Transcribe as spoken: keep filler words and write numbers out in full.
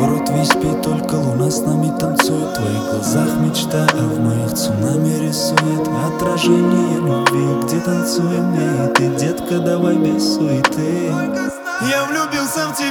Город весь спит, только луна с нами танцует. В твоих глазах мечта, а в моих цунами рисует отражение любви, где танцуем я и ты. Детка, давай без суеты. Я влюбился в тебя.